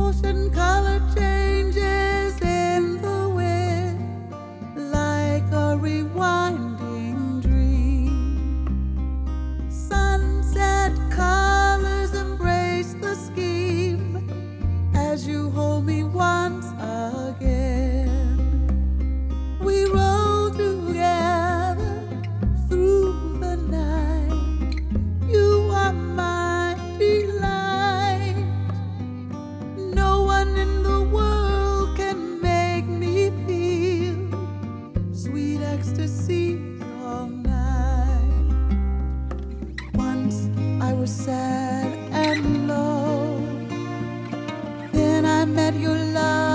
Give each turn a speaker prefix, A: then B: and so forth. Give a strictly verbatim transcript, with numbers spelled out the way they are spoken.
A: Ocean color changes in the wind like a rewinding dream. Sunset colors embrace the scheme as you hold me once again. We roll together through the night. You are my delight. No one in the world can make me feel sweet ecstasy all night. Once I was sad and low, then I met your love.